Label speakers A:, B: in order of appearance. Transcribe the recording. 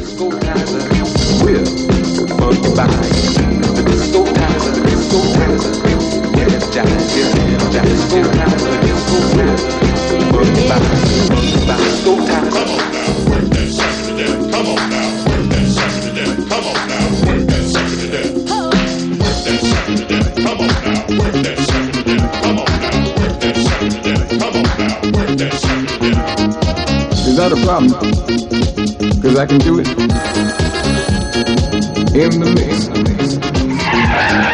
A: Is that a problem? Because I can do it in the mix.